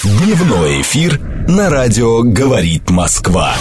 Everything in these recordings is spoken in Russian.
Дневной эфир на радио «Говорит Москва».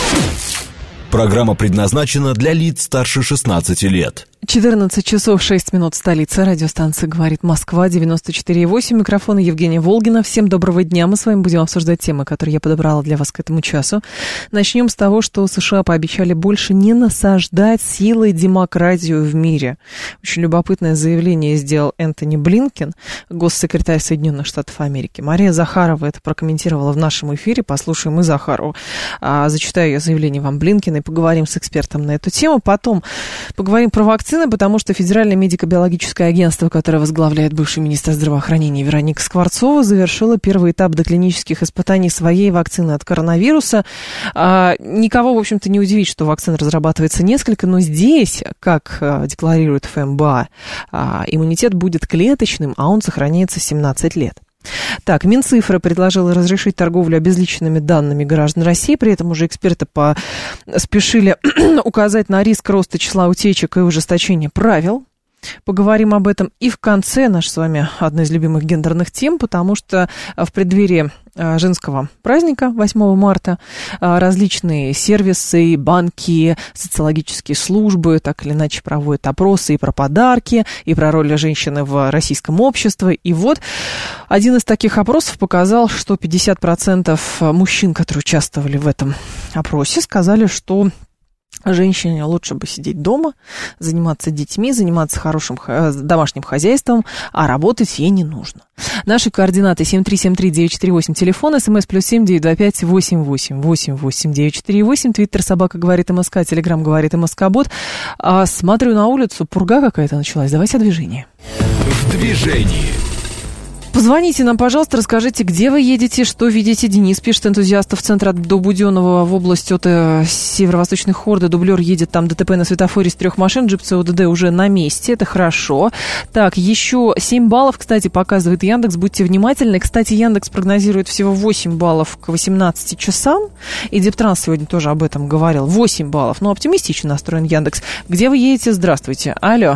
Программа предназначена для лиц старше 16 лет. 14 часов 6 минут, столица. Радиостанция «Говорит Москва», 94,8. Микрофон Евгения Волгина. Всем доброго дня. Мы с вами будем обсуждать темы, которые я подобрала для вас к этому часу. Начнем с того, что США пообещали больше не насаждать силой демократию в мире. Очень любопытное заявление сделал Энтони Блинкен, госсекретарь Соединенных Штатов Америки. Мария Захарова это прокомментировала в нашем эфире. Послушаем и Захарову. Зачитаю ее заявление вам, Блинкена, и поговорим с экспертом на эту тему. Потом поговорим про вакцины, потому что Федеральное медико-биологическое агентство, которое возглавляет бывший министр здравоохранения Вероника Скворцова, завершило первый этап доклинических испытаний своей вакцины от коронавируса. Никого, в общем-то, не удивит, что вакцин разрабатывается несколько, но здесь, как декларирует ФМБА, иммунитет будет клеточным, а он сохраняется 17 лет. Так, Минцифра предложила разрешить торговлю обезличенными данными граждан России, при этом уже эксперты спешили указать на риск роста числа утечек и ужесточения правил. Поговорим об этом и в конце, наш с вами одна из любимых гендерных тем, потому что в преддверии женского праздника 8 марта различные сервисы, банки, социологические службы так или иначе проводят опросы и про подарки, и про роль женщины в российском обществе. И вот один из таких опросов показал, что 50% мужчин, которые участвовали в этом опросе, сказали, что женщине лучше бы сидеть дома, заниматься детьми, заниматься хорошим домашним хозяйством, а работать ей не нужно. Наши координаты 7373948, телефон, смс +7 925 88 88 948, твиттер собака говорит МСК, телеграм говорит МСК-бот. Смотрю на улицу, пурга какая-то началась, давайте о движении. В движении. Позвоните нам, пожалуйста, расскажите, где вы едете, что видите. Денис пишет, энтузиастов центра до Буденного в область от северо-восточной Хорды. Дублер едет, там ДТП на светофоре с 3 машин, джип ЦОДД уже на месте, это хорошо. Так, еще 7 баллов, кстати, показывает Яндекс, будьте внимательны. Кстати, Яндекс прогнозирует всего 8 баллов к 18 часам, и Дептранс сегодня тоже об этом говорил. 8 баллов, но оптимистично настроен Яндекс. Где вы едете? Здравствуйте. Алло.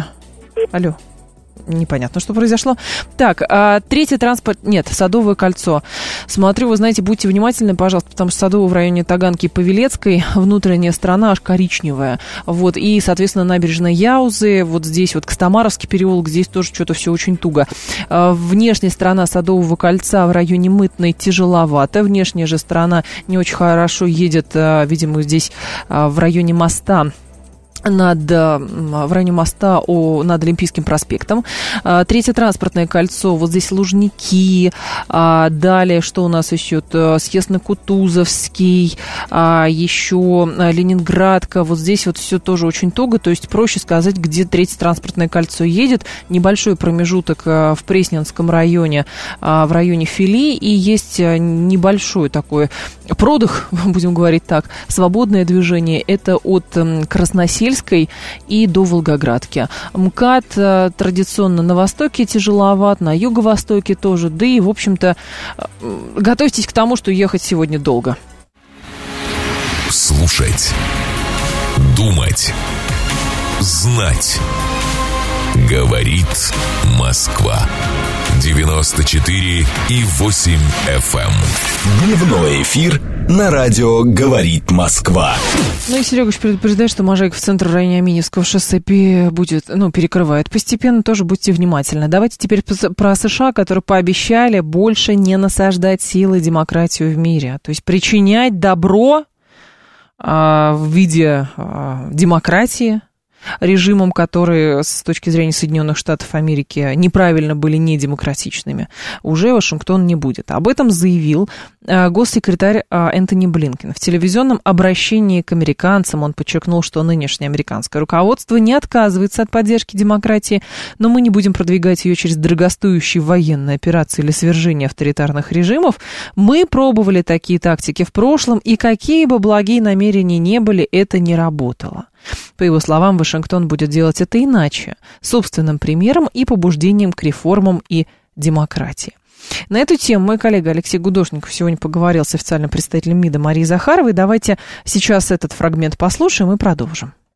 Непонятно, что произошло. Так, третий транспорт... Нет, Садовое кольцо. Смотрю, вы знаете, будьте внимательны, пожалуйста, потому что Садово в районе Таганки и Павелецкой, внутренняя сторона аж коричневая. Вот, и, соответственно, набережная Яузы, вот здесь вот Костомаровский переулок, здесь тоже что-то все очень туго. Внешняя сторона Садового кольца в районе Мытной тяжеловато. Внешняя же сторона не очень хорошо едет, видимо, здесь в районе моста. В районе моста над Олимпийским проспектом. Третье транспортное кольцо, вот здесь Лужники. Далее, что у нас еще? Съезд на Кутузовский, еще Ленинградка. Вот здесь вот все тоже очень туго, то есть проще сказать, где третье транспортное кольцо едет. Небольшой промежуток в Пресненском районе, в районе Фили, и есть небольшой такой продых, будем говорить так, свободное движение. Это от Красносельска и до Волгоградки. МКАД традиционно на востоке тяжеловат, на юго-востоке тоже. Да и, в общем-то, готовьтесь к тому, что ехать сегодня долго. Слушать, думать, знать. Говорит Москва. 94,8 FM. Дневной эфир на радио «Говорит Москва». Ну и Серега предупреждает, что Можайка в центр в районе Аминевского шоссе перекрывает постепенно. Тоже будьте внимательны. Давайте теперь про США, которые пообещали больше не насаждать силы демократию в мире. То есть причинять добро в виде демократии режимам, которые с точки зрения Соединенных Штатов Америки неправильно были недемократичными, уже Вашингтон не будет. Об этом заявил госсекретарь Энтони Блинкен. В телевизионном обращении к американцам он подчеркнул, что нынешнее американское руководство не отказывается от поддержки демократии, но мы не будем продвигать ее через дорогостоящие военные операции или свержение авторитарных режимов. Мы пробовали такие тактики в прошлом, и какие бы благие намерения не были, это не работало. По его словам, Вашингтон будет делать это иначе, собственным примером и побуждением к реформам и демократии. На эту тему мой коллега Алексей Гудошников сегодня поговорил с официальным представителем МИДа Марией Захаровой. Давайте сейчас этот фрагмент послушаем и продолжим.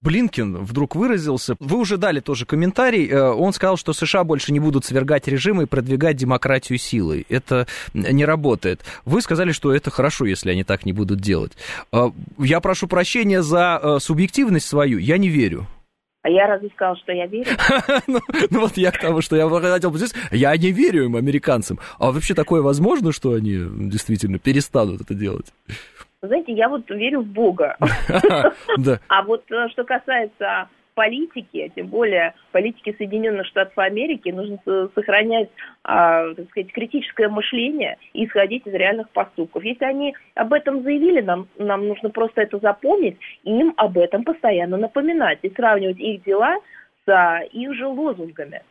Блинкен вдруг выразился. Вы уже дали тоже комментарий. Он сказал, что США больше не будут свергать режимы и продвигать демократию силой. Это не работает. Вы сказали, что это хорошо, если они так не будут делать. Я прошу прощения за субъективность свою. Я не верю. А я разве сказал, что я верю? Ну вот я к тому, что я хотел бы здесь. Я не верю им, американцам. А вообще такое возможно, что они действительно перестанут это делать? Знаете, я вот верю в Бога. А вот что касается политики, тем более политики Соединенных Штатов Америки, нужно сохранять, так сказать, критическое мышление и исходить из реальных поступков. Если они об этом заявили, нам нужно просто это запомнить и им об этом постоянно напоминать и сравнивать их дела с их же лозунгами.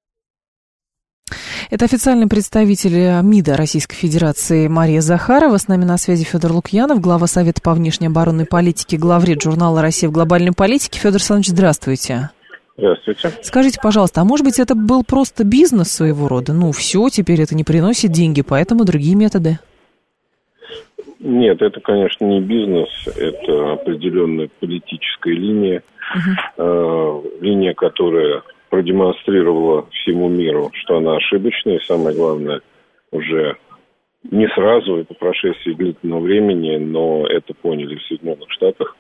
Это официальный представитель МИДа Российской Федерации Мария Захарова. С нами на связи Федор Лукьянов, глава Совета по внешней оборонной политике, главред журнала «Россия в глобальной политике». Федор Александрович, здравствуйте. Здравствуйте. Скажите, пожалуйста, а может быть это был просто бизнес своего рода? Ну, все, теперь это не приносит деньги, поэтому другие методы. Нет, это, конечно, не бизнес, это определенная политическая линия, линия, которая продемонстрировала всему миру, что она ошибочная, и самое главное, уже не сразу, и по прошествии длительного времени, но это поняли в Соединенных Штатах.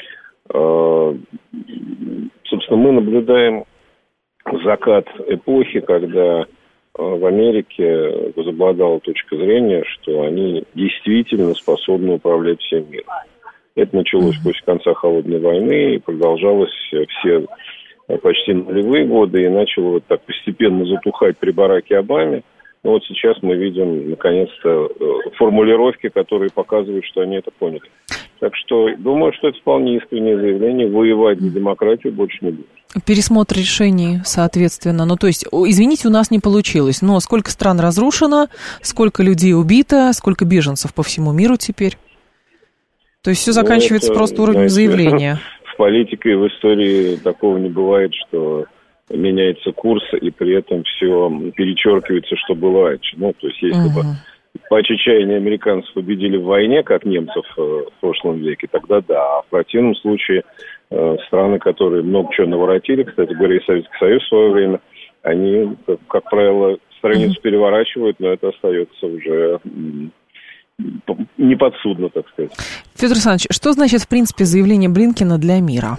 Собственно, мы наблюдаем закат эпохи, когда в Америке возобладала точка зрения, что они действительно способны управлять всем миром. Это началось после конца Холодной войны и продолжалось все почти нулевые годы и начало вот так постепенно затухать при Бараке Обаме. Но вот сейчас мы видим, наконец-то, формулировки, которые показывают, что они это поняли. Так что думаю, что это вполне искреннее заявление. Воевать за демократию больше не будет. Пересмотр решений, соответственно. Ну, то есть, извините, у нас не получилось. Но сколько стран разрушено, сколько людей убито, сколько беженцев по всему миру теперь. То есть все заканчивается просто уровнем заявления. В политике и в истории такого не бывает, что меняется курс, и при этом все перечеркивается, что было раньше. Ну, то есть, если бы по чаяния американцев победили в войне, как немцев в прошлом веке, тогда да. А в противном случае страны, которые много чего наворотили, кстати говоря, и Советский Союз в свое время, они, как правило, страницу переворачивают, но это остается уже неподсудно, так сказать. Федор Александрович, что значит, в принципе, заявление Блинкена для мира?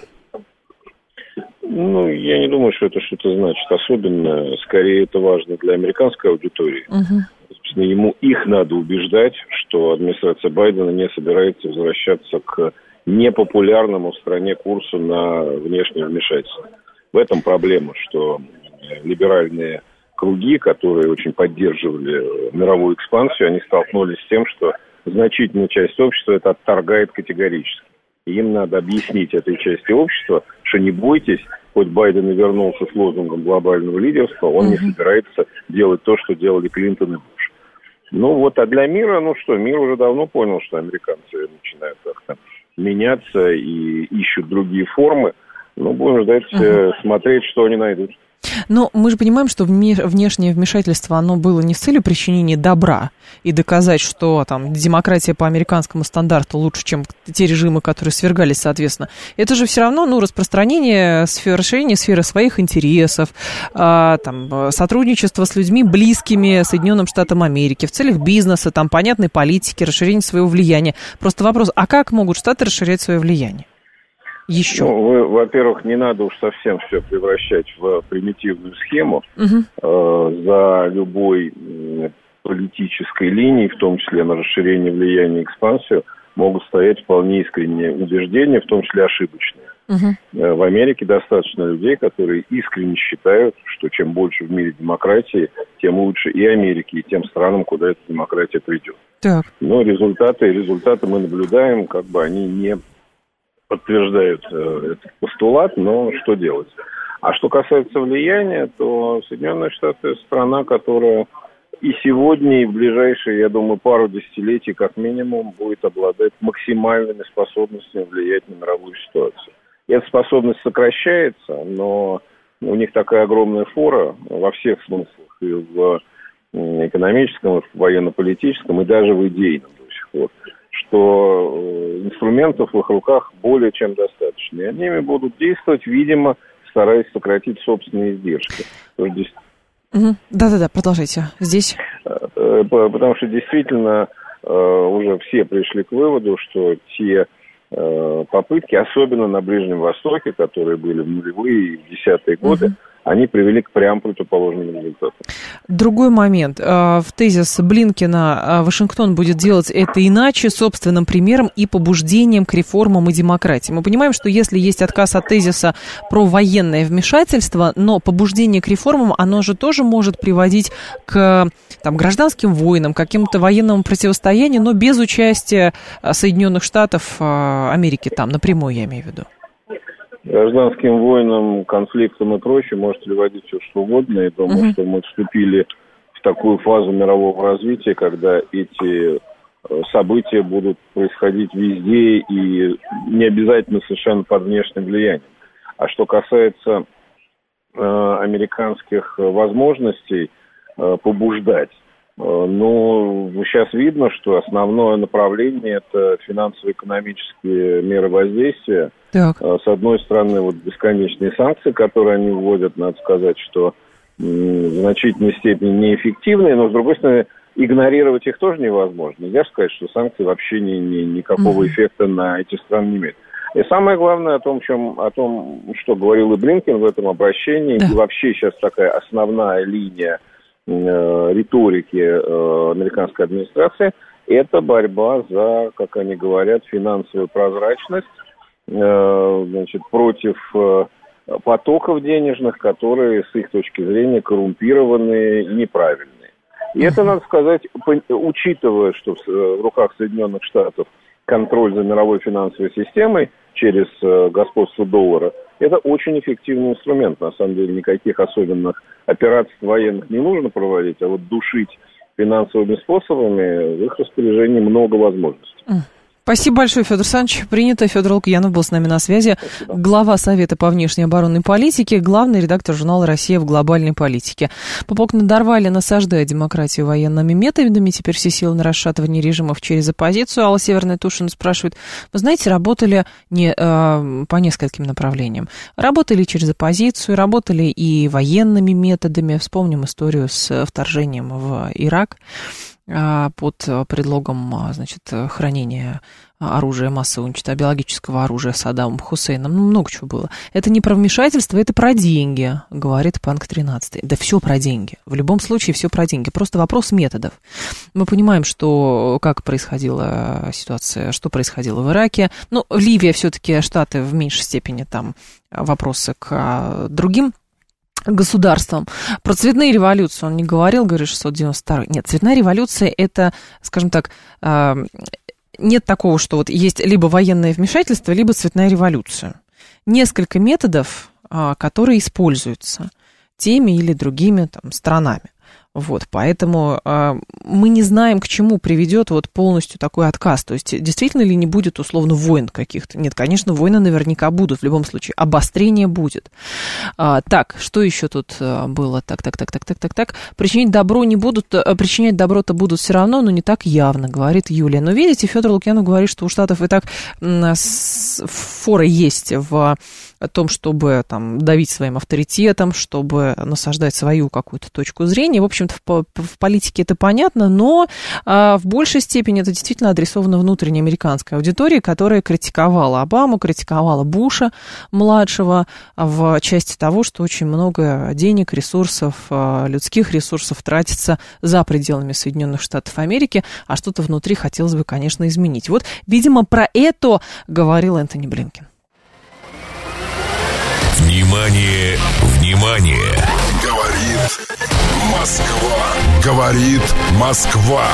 Ну, я не думаю, что это что-то значит. Особенно, скорее, это важно для американской аудитории. Собственно, их надо убеждать, что администрация Байдена не собирается возвращаться к непопулярному в стране курсу на внешнее вмешательство. В этом проблема, что либеральные круги, которые очень поддерживали мировую экспансию, они столкнулись с тем, что значительная часть общества это отторгает категорически. И им надо объяснить этой части общества, что не бойтесь, хоть Байден и вернулся с лозунгом глобального лидерства, он не собирается делать то, что делали Клинтон и Буш. Ну вот, а для мира, мир уже давно понял, что американцы начинают как-то меняться и ищут другие формы. Ну, будем ждать, смотреть, что они найдут. Но мы же понимаем, что внешнее вмешательство, оно было не с целью причинения добра и доказать, что там демократия по американскому стандарту лучше, чем те режимы, которые свергались, соответственно. Это же все равно, распространение расширение сферы своих интересов, сотрудничество с людьми, близкими Соединенным Штатам Америки, в целях бизнеса, понятной политики, расширение своего влияния. Просто вопрос, а как могут Штаты расширять свое влияние? Еще. Во-первых, не надо уж совсем все превращать в примитивную схему. За любой политической линией, в том числе на расширение влияния и экспансию, могут стоять вполне искренние убеждения, в том числе ошибочные. В Америке достаточно людей, которые искренне считают, что чем больше в мире демократии, тем лучше и Америке, и тем странам, куда эта демократия придет. Так. Но результаты мы наблюдаем, они не подтверждают этот постулат, но что делать? А что касается влияния, то Соединенные Штаты – страна, которая и сегодня, и в ближайшие, я думаю, пару десятилетий, как минимум, будет обладать максимальными способностями влиять на мировую ситуацию. И эта способность сокращается, но у них такая огромная фора во всех смыслах, и в экономическом, и в военно-политическом, и даже в идейном до сих пор, что инструментов в их руках более чем достаточно. И они ими будут действовать, видимо, стараясь сократить собственные издержки. Да-да-да, продолжайте. Здесь? Потому что действительно уже все пришли к выводу, что те попытки, особенно на Ближнем Востоке, которые были в нулевые и в десятые годы, они привели к прям противоположным результатам. Другой момент. В тезис Блинкена Вашингтон будет делать это иначе, собственным примером и побуждением к реформам и демократии. Мы понимаем, что если есть отказ от тезиса про военное вмешательство, но побуждение к реформам, оно же тоже может приводить к гражданским войнам, к каким-то военному противостоянию, но без участия Соединенных Штатов Америки, там напрямую я имею в виду. Гражданским войнам, конфликтам и прочее может приводить все что угодно. Я думаю, что мы вступили в такую фазу мирового развития, когда эти события будут происходить везде и не обязательно совершенно под внешним влиянием. А что касается американских возможностей побуждать, сейчас видно, что основное направление – это финансово-экономические меры воздействия. Так. С одной стороны, бесконечные санкции, которые они вводят, надо сказать, что в значительной степени неэффективные, но, с другой стороны, игнорировать их тоже невозможно. Нельзя сказать, что санкции вообще никакого эффекта на эти страны не имеют. И самое главное о том, что говорил и Блинкен в этом обращении, и вообще сейчас такая основная линия риторики американской администрации, это борьба за, как они говорят, финансовую прозрачность, против потоков денежных, которые, с их точки зрения, коррумпированные и неправильные. И это, надо сказать, учитывая, что в руках Соединенных Штатов контроль за мировой финансовой системой через господство доллара, это очень эффективный инструмент. На самом деле никаких особенных операций военных не нужно проводить, а душить финансовыми способами в их распоряжении много возможностей. Спасибо большое, Федор Александрович. Принято. Федор Лукьянов был с нами на связи. Спасибо. Глава Совета по внешней оборонной политике, главный редактор журнала «Россия в глобальной политике». Попок надорвали, насаждая демократию военными методами. Теперь все силы на расшатывание режимов через оппозицию. Алла Северная Тушина спрашивает, вы знаете, работали по нескольким направлениям. Работали через оппозицию, работали и военными методами. Вспомним историю с вторжением в Ирак под предлогом, хранения оружия массового уничтожения, биологического оружия Саддамом Хусейном. Много чего было. Это не про вмешательство, это про деньги, говорит Панк 13. Да все про деньги. В любом случае все про деньги. Просто вопрос методов. Мы понимаем, как происходила ситуация, что происходило в Ираке. Ливия все-таки, Штаты в меньшей степени, там вопросы к другим государством. Про цветные революции он не говорил, говорит 692. Нет, цветная революция это, скажем так, нет такого, что есть либо военное вмешательство, либо цветная революция. Несколько методов, которые используются теми или другими странами. Поэтому мы не знаем, к чему приведет полностью такой отказ. То есть, действительно ли не будет, условно, войн каких-то? Нет, конечно, войны наверняка будут в любом случае. Обострение будет. Так, что еще тут было? Так. Причинять добро-то будут все равно, но не так явно, говорит Юлия. Но видите, Федор Лукьянов говорит, что у Штатов и так форы есть в том, чтобы давить своим авторитетом, чтобы насаждать свою какую-то точку зрения. В общем-то, в политике это понятно, но в большей степени это действительно адресовано внутренней американской аудитории, которая критиковала Обаму, критиковала Буша младшего в части того, что очень много денег, ресурсов, людских ресурсов тратится за пределами Соединенных Штатов Америки, а что-то внутри хотелось бы, конечно, изменить. Видимо, про это говорил Энтони Блинкен. Внимание, внимание! Говорит Москва.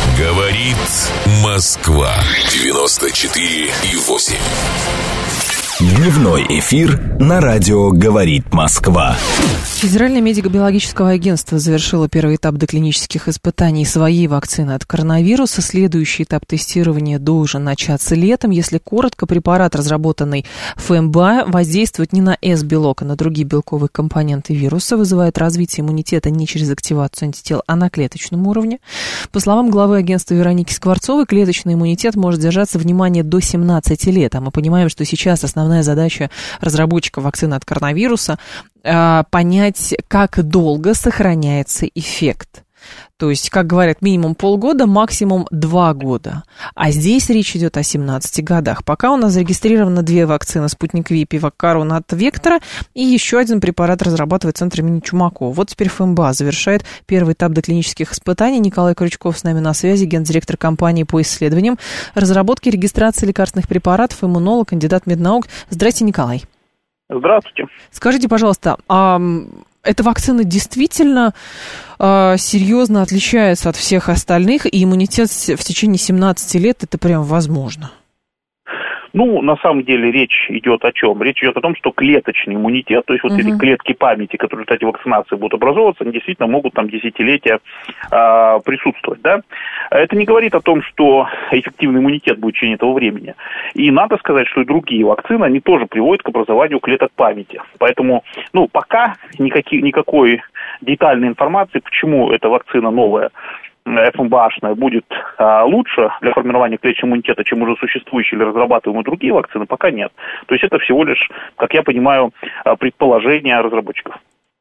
Говорит Москва. 94,8. Дневной эфир на радио «Говорит Москва». Федеральное медико-биологическое агентство завершило первый этап доклинических испытаний своей вакцины от коронавируса. Следующий этап тестирования должен начаться летом. Если коротко, препарат, разработанный ФМБА, воздействует не на С-белок, а на другие белковые компоненты вируса, вызывает развитие иммунитета не через активацию антител, а на клеточном уровне. По словам главы агентства Вероники Скворцовой, клеточный иммунитет может держаться, внимание, до 17 лет. А мы понимаем, что сейчас основная задача разработчиков вакцины от коронавируса понять, как долго сохраняется эффект. То есть, как говорят, минимум полгода, максимум 2 года. А здесь речь идет о 17 годах. Пока у нас зарегистрировано 2 вакцины «Спутник Ви» и «Пивакарон» от «Вектора», и еще один препарат разрабатывает Центр имени Чумакова. Вот теперь ФМБА завершает первый этап доклинических испытаний. Николай Крючков с нами на связи, гендиректор компании по исследованиям, разработке и регистрации лекарственных препаратов, иммунолог, кандидат меднаук. Здрасте, Николай. Здравствуйте. Скажите, пожалуйста, эта вакцина действительно серьезно отличается от всех остальных, и иммунитет в течение 17 лет это прям возможно? Ну, на самом деле речь идет о чем? Речь идет о том, что клеточный иммунитет, то есть вот эти клетки памяти, которые в результате вакцинации будут образовываться, они действительно могут там десятилетия присутствовать, да? Это не говорит о том, что эффективный иммунитет будет в течение этого времени. И надо сказать, что и другие вакцины, они тоже приводят к образованию клеток памяти. Поэтому, пока никакой детальной информации, почему эта вакцина новая, ФМБАшная, будет лучше для формирования клеточного иммунитета, чем уже существующие или разрабатываемые другие вакцины, пока нет. То есть это всего лишь, как я понимаю, предположение разработчиков.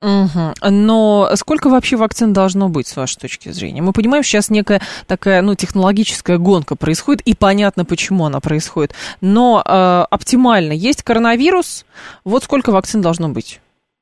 Но сколько вообще вакцин должно быть, с вашей точки зрения? Мы понимаем, сейчас некая такая, технологическая гонка происходит, и понятно, почему она происходит. Но оптимально есть коронавирус, вот сколько вакцин должно быть?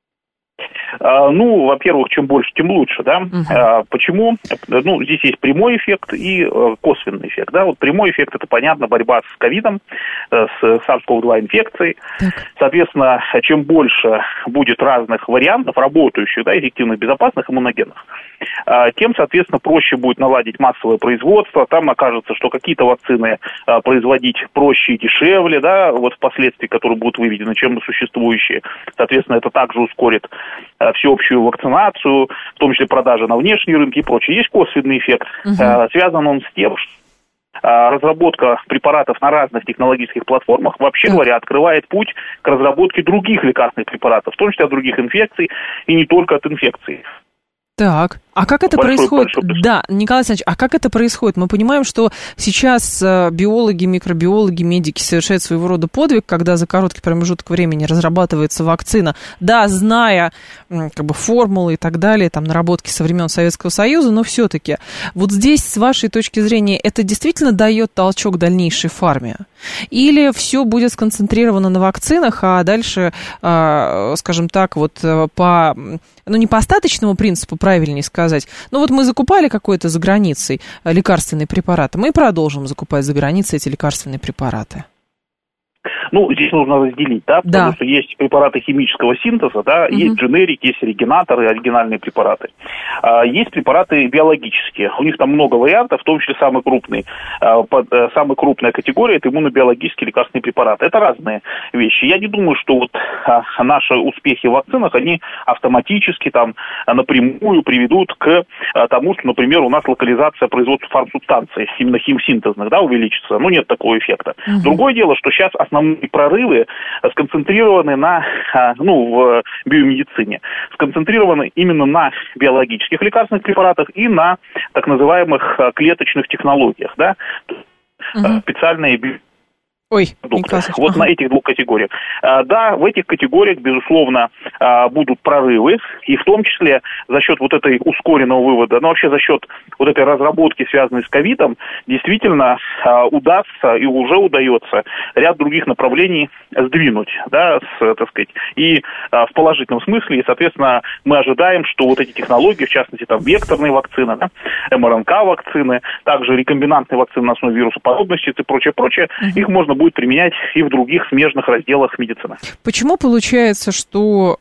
Во-первых, чем больше, тем лучше, да. Почему? Здесь есть прямой эффект и косвенный эффект, да. Вот прямой эффект, это понятно, борьба с ковидом, с SARS-CoV-2 инфекцией. Соответственно, чем больше будет разных вариантов, работающих, да, эффективных, безопасных, иммуногенных, тем, соответственно, проще будет наладить массовое производство. Там окажется, что какие-то вакцины производить проще и дешевле, да, вот впоследствии, которые будут выведены, чем существующие. Соответственно, это также ускорит всеобщую вакцинацию, в том числе продажи на внешние рынки и прочее. Есть косвенный эффект. Связан он с тем, что разработка препаратов на разных технологических платформах, вообще говоря, открывает путь к разработке других лекарственных препаратов, в том числе от других инфекций и не только от инфекций. Так, а как это происходит? Да, Николай Александрович, а как это происходит? Мы понимаем, что сейчас биологи, микробиологи, медики совершают своего рода подвиг, когда за короткий промежуток времени разрабатывается вакцина, да, зная формулы и так далее, там, наработки со времен Советского Союза, но все-таки вот здесь, с вашей точки зрения, это действительно дает толчок дальнейшей фарме? Или все будет сконцентрировано на вакцинах, а дальше, скажем так, не по остаточному принципу, правильнее сказать, мы закупали какой-то за границей лекарственные препараты, мы продолжим закупать за границей эти лекарственные препараты. Здесь нужно разделить, да, потому что есть препараты химического синтеза, да, есть дженерики, есть оригинаторы, оригинальные препараты. Есть препараты биологические, у них там много вариантов, в том числе самая крупная категория – это иммунобиологические лекарственные препараты. Это разные вещи. Я не думаю, что наши успехи в вакцинах, они автоматически там напрямую приведут к тому, что, например, у нас локализация производства фармсубстанций, именно химсинтезных, да, увеличится. Нет такого эффекта. Другое дело, что сейчас основные прорывы сконцентрированы в биомедицине, сконцентрированы именно на биологических лекарственных препаратах и на так называемых клеточных технологиях, да, специальные продукты. На этих двух категориях. Да, в этих категориях, безусловно, будут прорывы, и в том числе за счет этой ускоренного вывода, вообще за счет этой разработки, связанной с ковидом, действительно удастся и уже удается ряд других направлений сдвинуть, да, и в положительном смысле, и, соответственно, мы ожидаем, что эти технологии, в частности, там, векторные вакцины, да, МРНК-вакцины, также рекомбинантные вакцины на основе вирусоподобности и прочее, их можно будет применять и в других смежных разделах медицины. Почему получается, что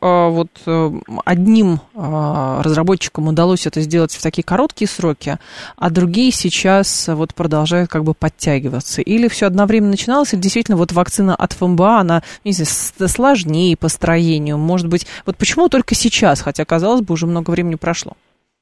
одним разработчикам удалось это сделать в такие короткие сроки, а другие сейчас продолжают подтягиваться? Или все одновременно начиналось, или действительно вакцина от ФМБА, она, не знаю, сложнее по строению? Может быть, почему только сейчас, хотя, казалось бы, уже много времени прошло?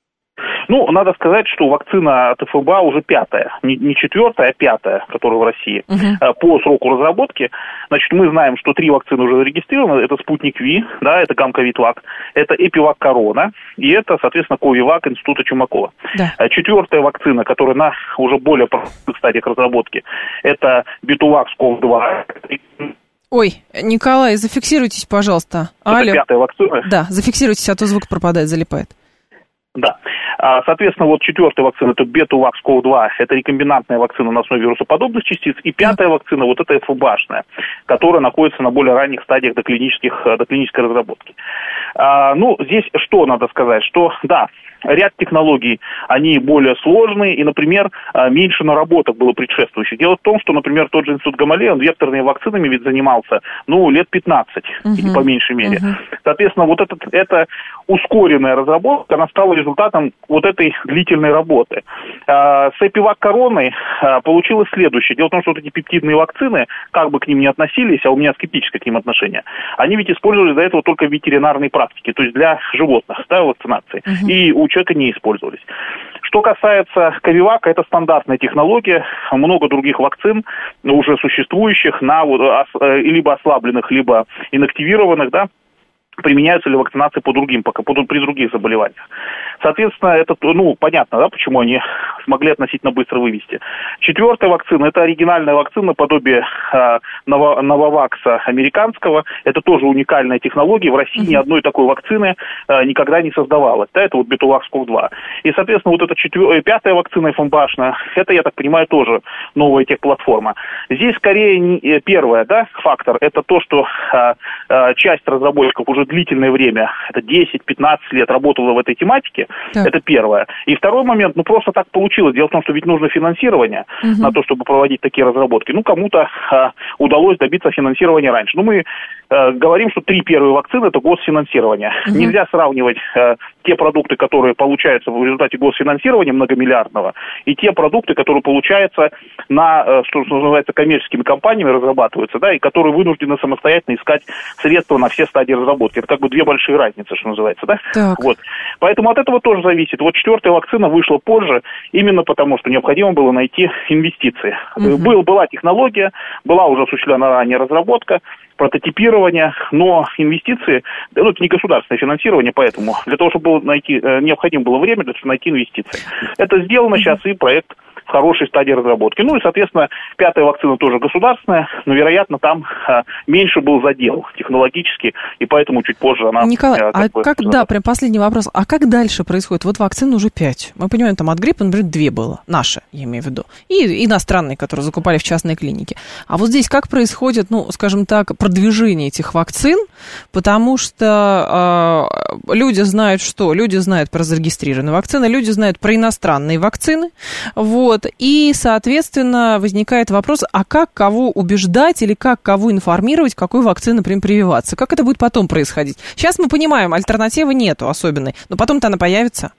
Надо сказать, что вакцина от ФМБА уже 5-я, не 4-я, а 5-я, которая в России, по сроку разработки. Значит, мы знаем, что 3 вакцины уже зарегистрированы. Это Спутник Ви, да, это Гамковид-Вак, это Эпивак Корона, и это, соответственно, Ковивак Института Чумакова. Да. 4-я вакцина, которая на уже более простых стадиях разработки, это Битувак Сков-2. Ой, Николай, зафиксируйтесь, пожалуйста. Это 5-я вакцина. Да, зафиксируйтесь, а то звук пропадает, залипает. Да. Соответственно, 4-я вакцина, это Бетувак СКОВ-2, это рекомбинантная вакцина на основе вирусоподобных частиц, и 5-я вакцина, это ФБАшная, которая находится на более ранних стадиях доклинической разработки. Здесь что надо сказать, что, да, ряд технологий, они более сложные, и, например, меньше наработок было предшествующих. Дело в том, что, например, тот же институт Гамалея, он векторными вакцинами ведь занимался, лет 15, по меньшей мере. Соответственно, эта ускоренная разработка, она стала результатом этой длительной работы. С Эпивак Короной получилось следующее. Дело в том, что эти пептидные вакцины, как бы к ним ни относились, а у меня скептическое к ним отношение, они ведь использовались до этого только в ветеринарной практике, то есть для животных, вакцинации. И у человека не использовались. Что касается Ковивака, это стандартная технология, много других вакцин, уже существующих, либо ослабленных, либо инактивированных, да, применяются ли вакцинации при других заболеваниях. Соответственно, это, понятно, да, почему они смогли относительно быстро вывести. 4-я вакцина, это оригинальная вакцина, подобие Нововакса американского. Это тоже уникальная технология. В России ни одной такой вакцины никогда не создавалось. Да, это Бетувак СКОВ-2. И, соответственно, эта 5-я вакцина ФМБАшная, это, я так понимаю, тоже новая техплатформа. Здесь скорее первое, да, фактор, это то, что часть разработчиков уже длительное время, это 10-15 лет работала в этой тематике, так. Это первое. И второй момент, просто так получилось. Дело в том, что ведь нужно финансирование на то, чтобы проводить такие разработки. Кому-то удалось добиться финансирования раньше. Мы говорим, что 3 первые вакцины – это госфинансирование. Нельзя сравнивать те продукты, которые получаются в результате госфинансирования многомиллиардного, и те продукты, которые получаются что называется, коммерческими компаниями, разрабатываются, да, и которые вынуждены самостоятельно искать средства на все стадии разработки. Это 2 большие разницы, что называется, да? Так. Поэтому от этого тоже зависит. 4-я вакцина вышла позже, именно потому, что необходимо было найти инвестиции. Была технология, была уже осуществлена ранее разработка, прототипирование, но инвестиции, это не государственное финансирование, поэтому для того, чтобы необходимо было время, для того, чтобы найти инвестиции. Это сделано сейчас, и проект в хорошей стадии разработки. И, соответственно, 5-я вакцина тоже государственная, но, вероятно, там меньше был задел технологически, и поэтому чуть позже она... Николай, прям последний вопрос. А как дальше происходит? Вакцин уже 5. Мы понимаем, там от гриппа, например, 2 было. Наши, я имею в виду. И иностранные, которые закупали в частной клинике. А здесь как происходит, скажем так, продвижение этих вакцин? Потому что люди знают что? Люди знают про зарегистрированные вакцины, люди знают про иностранные вакцины. И, соответственно, возникает вопрос, а как кого убеждать или как кого информировать, какой вакциной, например, прививаться? Как это будет потом происходить? Сейчас мы понимаем, альтернативы нету особенной, но потом-то она появится.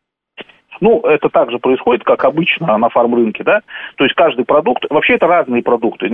Это также происходит, как обычно на фармрынке, да? То есть каждый продукт, вообще это разные продукты.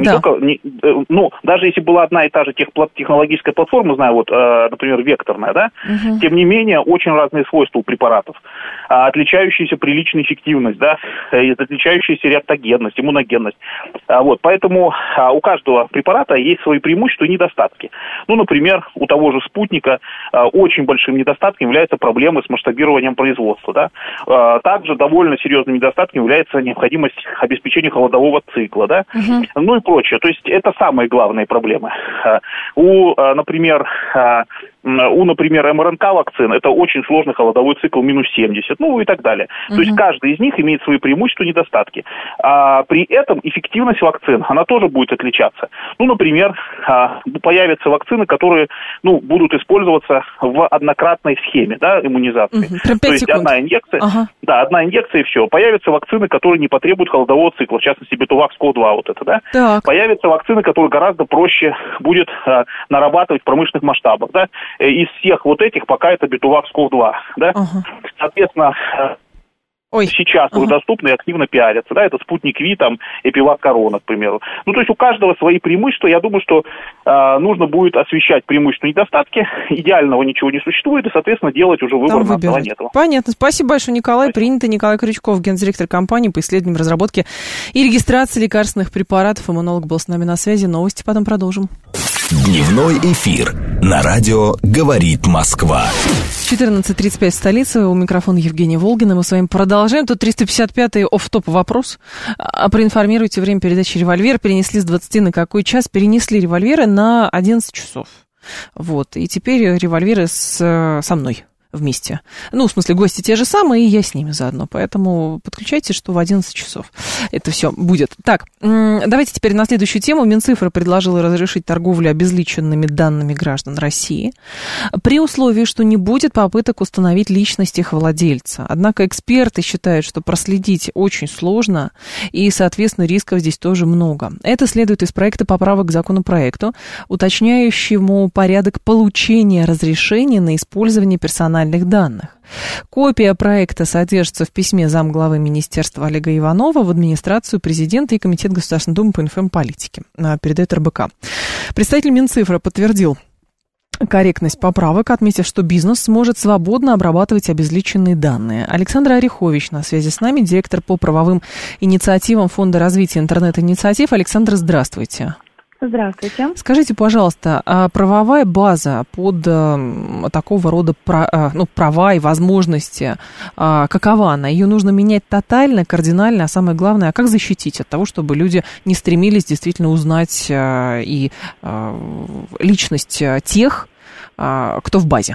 Даже если была одна и та же технологическая платформа, например, векторная, да? Тем не менее, очень разные свойства у препаратов. Отличающаяся приличная эффективность, да? Отличающаяся реактогенность, иммуногенность. Поэтому у каждого препарата есть свои преимущества и недостатки. Например, у того же спутника очень большим недостатком является проблема с масштабированием производства, да? Также довольно серьезным недостатком является необходимость обеспечения холодового цикла, да, и прочее. То есть это самые главные проблемы. Например, у, например, МРНК вакцин это очень сложный холодовой цикл минус 70, ну и так далее. То есть каждый из них имеет свои преимущества и недостатки. При этом эффективность вакцин, она тоже будет отличаться. Ну, например, появятся вакцины, которые, будут использоваться в однократной схеме, да, иммунизации. То есть одна инъекция, одна инъекция и все. Появятся вакцины, которые не потребуют холодового цикла, в частности, Бетувакс-КОВ-2 вот это, да. Так. Появятся вакцины, которые гораздо проще будет нарабатывать в промышленных масштабах, да. Из всех вот этих пока это Бетувакс-КОВ-2, да. Соответственно, сейчас доступны и активно пиарятся, да, это Спутник Ви, там, Эпивак Корона, к примеру. Ну, то есть у каждого свои преимущества, я думаю, что нужно будет освещать преимущества и недостатки, идеального ничего не существует, и, соответственно, делать уже выбор на основании этого. Понятно, спасибо большое, Николай. Спасибо. Принято. Николай Крючков, гендиректор компании по исследованиям, разработке и регистрации лекарственных препаратов. Иммунолог был с нами на связи. Новости потом продолжим. Дневной эфир на радио «Говорит Москва». 14:35 в столице. У микрофона Евгения Волгина. Мы с вами продолжаем. Тут 355-й офф-топ вопрос. Проинформируйте, время передачи «Револьвер» перенесли с 20 на какой час? Перенесли «Револьверы» на 11 часов. Вот. И теперь «Револьверы» со мной вместе. Ну, в смысле, гости те же самые, и я с ними заодно. Поэтому подключайтесь, что в 11 часов это все будет. Так, давайте теперь на следующую тему. Минцифра предложила разрешить торговлю обезличенными данными граждан России при условии, что не будет попыток установить личность их владельца. Однако эксперты считают, что проследить очень сложно, и, соответственно, рисков здесь тоже много. Это следует из проекта поправок к законопроекту, уточняющему порядок получения разрешения на использование персональных данных. Копия проекта содержится в письме замглавы Министерства Олега Иванова в администрацию президента и Комитет Государственной Думы по информполитике, передает РБК. Представитель Минцифры подтвердил корректность поправок, отметив, что бизнес сможет свободно обрабатывать обезличенные данные. Александр Орехович на связи с нами, директор по правовым инициативам Фонда развития интернет-инициатив. Александр, здравствуйте. Здравствуйте. Скажите, пожалуйста, а правовая база под такого рода права и возможности, какова она? Ее нужно менять тотально, кардинально, а самое главное, а как защитить от того, чтобы люди не стремились действительно узнать и личность тех, кто в базе?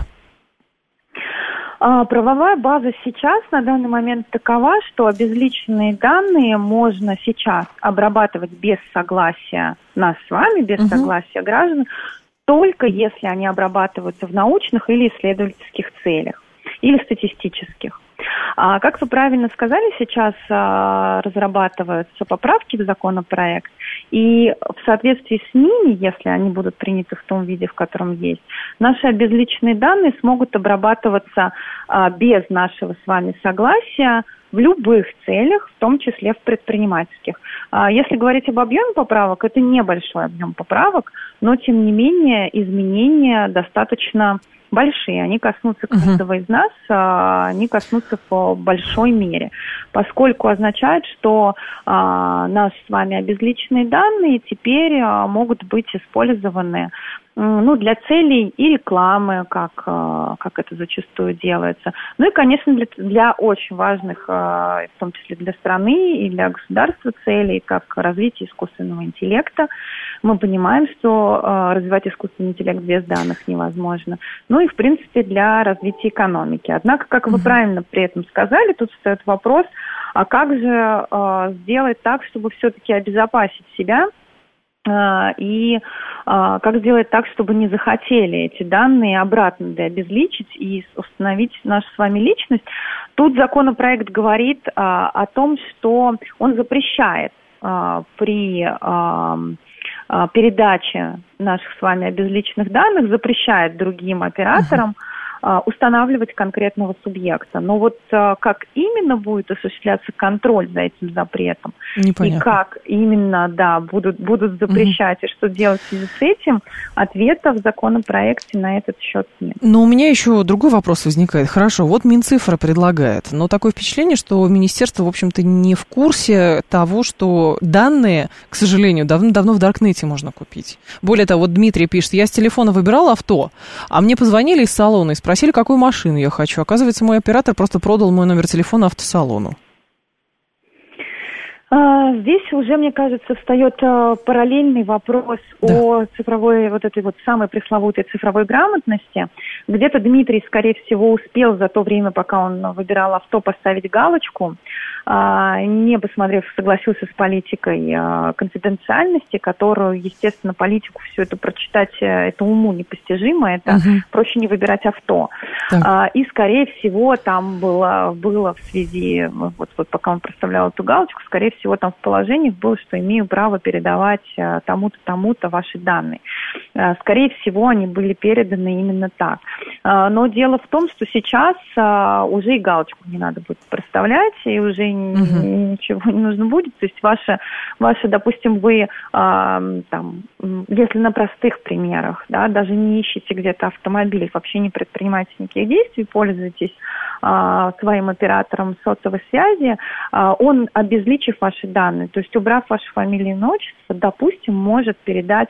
Правовая база сейчас на данный момент такова, что обезличенные данные можно сейчас обрабатывать без согласия нас с вами, без согласия граждан, только если они обрабатываются в научных или исследовательских целях, или статистических. Как вы правильно сказали, сейчас разрабатываются поправки в законопроект, и в соответствии с ними, если они будут приняты в том виде, в котором есть, наши обезличенные данные смогут обрабатываться без нашего с вами согласия в любых целях, в том числе в предпринимательских. Если говорить об объеме поправок, это небольшой объем поправок, но тем не менее изменения достаточно большие, они коснутся каждого из нас, они коснутся в большой мере, поскольку означает, что наши с вами обезличенные данные теперь могут быть использованы для целей и рекламы, как это зачастую делается. Ну и, конечно, для очень важных, в том числе для страны и для государства целей, как развитие искусственного интеллекта. Мы понимаем, что развивать искусственный интеллект без данных невозможно. Ну и, в принципе, для развития экономики. Однако, как вы правильно при этом сказали, тут встает вопрос, а как же сделать так, чтобы все-таки обезопасить себя, и как сделать так, чтобы не захотели эти данные обратно обезличить и установить нашу с вами личность. Тут законопроект говорит о том, что он запрещает при передаче наших с вами обезличенных данных, запрещает другим операторам устанавливать конкретного субъекта. Но вот как именно будет осуществляться контроль за этим запретом, непонятно. И как именно, будут запрещать, и что делать в связи с этим, ответа в законопроекте на этот счет нет. Но у меня еще другой вопрос возникает. Хорошо, вот Минцифра предлагает, но такое впечатление, что министерство, в общем-то, не в курсе того, что данные, к сожалению, давно в Даркнете можно купить. Более того, вот Дмитрий пишет, я с телефона выбирал авто, а мне позвонили из салона и спросили, какую машину я хочу. Оказывается, мой оператор просто продал мой номер телефона автосалону. Здесь уже, мне кажется, встает параллельный вопрос о цифровой, вот этой вот самой пресловутой цифровой грамотности. Где-то Дмитрий, скорее всего, успел за то время, пока он выбирал авто, поставить галочку, не посмотрев, согласился с политикой конфиденциальности, которую, естественно, политику все это прочитать, это уму непостижимо, это проще не выбирать авто. И, скорее всего, там было в связи, вот пока он проставлял эту галочку, скорее всего, там в положениях было, что имею право передавать тому-то, тому-то ваши данные. Скорее всего, они были переданы именно так. Но дело в том, что сейчас уже и галочку не надо будет проставлять, и уже ничего не нужно будет. То есть ваша, допустим, вы там, если на простых примерах, да, даже не ищете где-то автомобилей, вообще не предпринимаете никаких действий, пользуетесь своим оператором сотовой связи, он, обезличив ваши данные, то есть убрав вашу фамилию и имя, отчество, допустим, может передать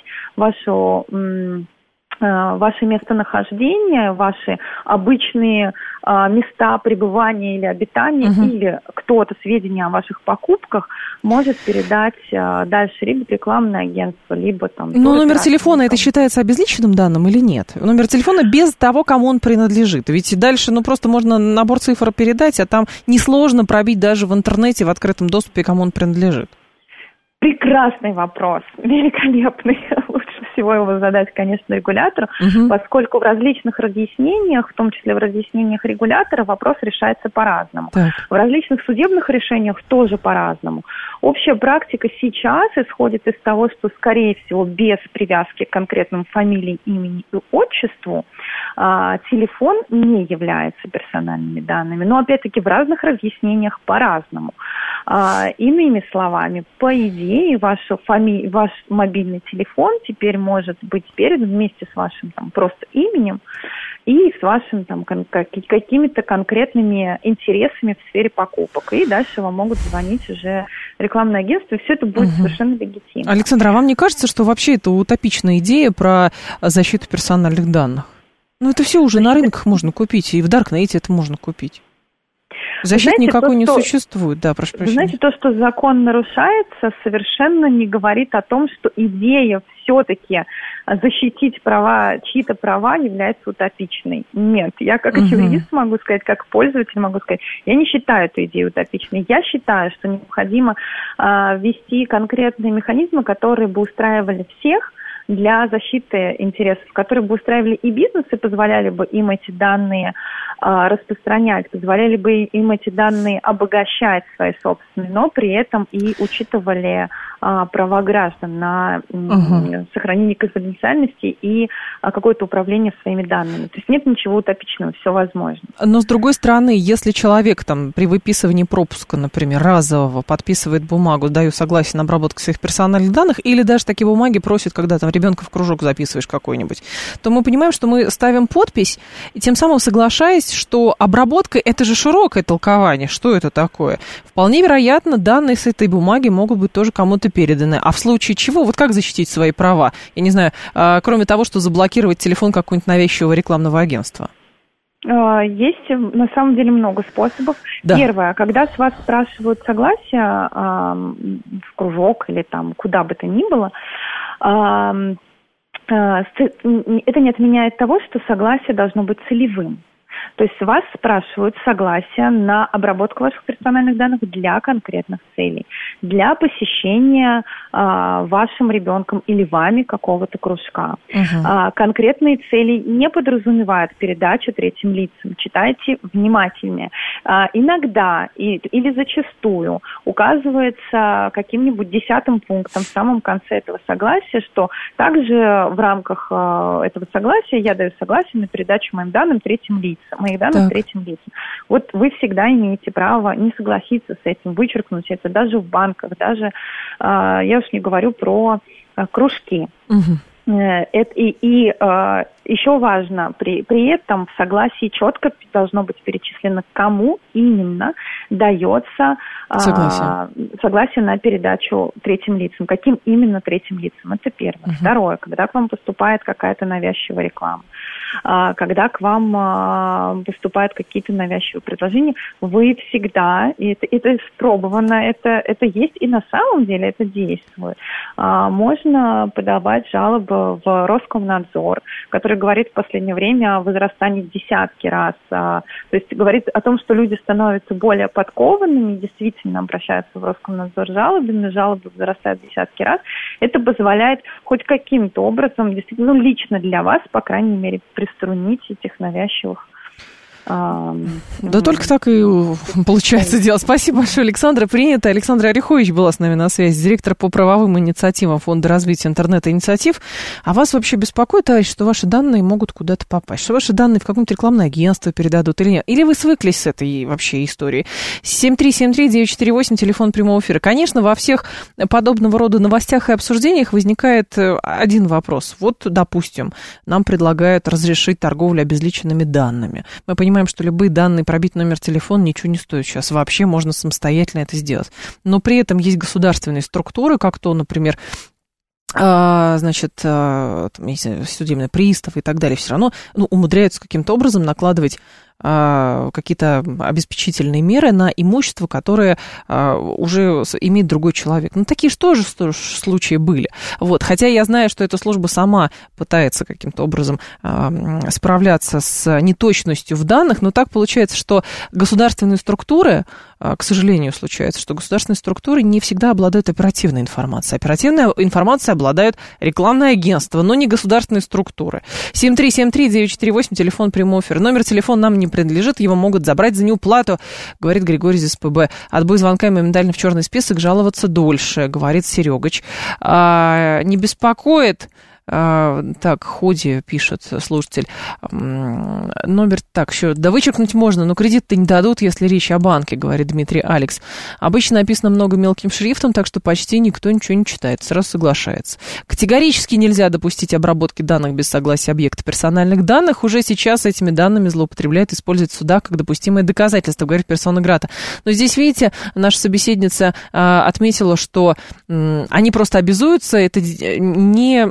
ваше местонахождение, ваши обычные места пребывания или обитания, или кто-то сведения о ваших покупках может передать дальше либо рекламное агентство, либо там... Но номер телефона это считается обезличенным данным или нет? Номер телефона без того, кому он принадлежит. Ведь дальше, просто можно набор цифр передать, а там несложно пробить даже в интернете, в открытом доступе, кому он принадлежит. Прекрасный вопрос, великолепный. Лучше всего его задать, конечно, регулятору, поскольку в различных разъяснениях, в том числе в разъяснениях регулятора, вопрос решается по-разному. Так. В различных судебных решениях тоже по-разному. Общая практика сейчас исходит из того, что, скорее всего, без привязки к конкретным фамилии, имени и отчеству телефон не является персональными данными. Но, опять-таки, в разных разъяснениях по-разному. Иными словами, по идее, ваш мобильный телефон теперь может быть передан вместе с вашим просто именем и с вашими какими-то конкретными интересами в сфере покупок. И дальше вам могут звонить уже рекламное агентство, и все это будет совершенно легитимно. Александра, а вам не кажется, что вообще это утопичная идея про защиту персональных данных? Это все уже на рынках можно купить, и в Даркнете это можно купить. Защиты никакой не существует, да, прошу прощения. Знаете, то, что закон нарушается, совершенно не говорит о том, что идея все-таки защитить чьи-то права является утопичной. Нет, я как юрист могу сказать, как пользователь могу сказать, я не считаю эту идею утопичной. Я считаю, что необходимо ввести конкретные механизмы, которые бы устраивали всех, для защиты интересов, которые бы устраивали и бизнесы, позволяли бы им эти данные распространять, позволяли бы им эти данные обогащать свои собственные, но при этом и учитывали права граждан на сохранение конфиденциальности и какое-то управление своими данными. То есть нет ничего утопичного, все возможно. Но, с другой стороны, если человек при выписывании пропуска, например, разового, подписывает бумагу, даю согласие на обработку своих персональных данных, или даже такие бумаги просят, когда ребенка в кружок записываешь какой-нибудь, то мы понимаем, что мы ставим подпись, и тем самым соглашаясь, что обработка – это же широкое толкование. Что это такое? Вполне вероятно, данные с этой бумаги могут быть тоже кому-то переданы. А в случае чего? Как защитить свои права? Я не знаю, кроме того, что заблокировать телефон какого-нибудь навязчивого рекламного агентства. Есть, на самом деле, много способов. Да. Первое, когда с вас спрашивают согласие в кружок или куда бы то ни было, это не отменяет того, что согласие должно быть целевым. То есть вас спрашивают согласие на обработку ваших персональных данных для конкретных целей. Для посещения вашим ребенком или вами какого-то кружка. Конкретные цели не подразумевают передачу третьим лицам. Читайте внимательнее. Иногда или зачастую указывается каким-нибудь 10-м пунктом в самом конце этого согласия, что также в рамках этого согласия я даю согласие на передачу моих данных третьим лицам. Вот вы всегда имеете право не согласиться с этим, вычеркнуть это даже в банках, даже, я уж не говорю про кружки. еще важно, при этом в согласии четко должно быть перечислено, кому именно дается согласие на передачу третьим лицам, каким именно третьим лицам. Это первое. Второе, когда к вам поступает какая-то навязчивая реклама, когда к вам поступают какие-то навязчивые предложения, вы всегда, и это испробовано, это есть и на самом деле это действует. Можно подавать жалобы в Роскомнадзор, который говорит в последнее время о возрастании в десятки раз. То есть говорит о том, что люди становятся более подкованными, действительно обращаются в Роскомнадзор с жалобами, жалобы возрастают в десятки раз. Это позволяет хоть каким-то образом, действительно, лично для вас, по крайней мере, приструнить этих навязчивых. Да только так и получается дело. Спасибо большое, Александра. Принято. Александра Орехович была с нами на связи, директор по правовым инициативам Фонда развития интернет-инициатив. А вас вообще беспокоит, товарищ, что ваши данные могут куда-то попасть? Что ваши данные в какое-нибудь рекламное агентство передадут или нет? Или вы свыклись с этой вообще историей? 7373948, телефон прямого эфира. Конечно, во всех подобного рода новостях и обсуждениях возникает один вопрос. Вот, допустим, нам предлагают разрешить торговлю обезличенными данными. Мы понимаем, что любые данные, пробить номер телефона ничего не стоит сейчас. Вообще можно самостоятельно это сделать. Но при этом есть государственные структуры, как то, например, значит, судебный пристав и так далее, все равно умудряются каким-то образом накладывать какие-то обеспечительные меры на имущество, которое уже имеет другой человек. Такие же тоже случаи были. Вот. Хотя я знаю, что эта служба сама пытается каким-то образом справляться с неточностью в данных, но так получается, что государственные структуры, к сожалению, случается, что государственные структуры не всегда обладают оперативной информацией. Оперативной информацией обладают рекламные агентства, но не государственные структуры. 7373948, телефон прямого эфира. Номер телефона нам не принадлежит, его могут забрать за неуплату, говорит Григорий из СПБ. Отбой звонка моментально в черный список, жаловаться дольше, говорит Серегач. Не беспокоит... Так, Ходи пишет слушатель. Номер, так, еще, да вычеркнуть можно, но кредит-то не дадут, если речь о банке, говорит Дмитрий Алекс. Обычно написано много мелким шрифтом, так что почти никто ничего не читает, сразу соглашается. Категорически нельзя допустить обработки данных без согласия объекта персональных данных. Уже сейчас этими данными злоупотребляют, используют в судах как допустимое доказательство, говорит персона грата. Но здесь, видите, наша собеседница отметила, что они просто обязуются это не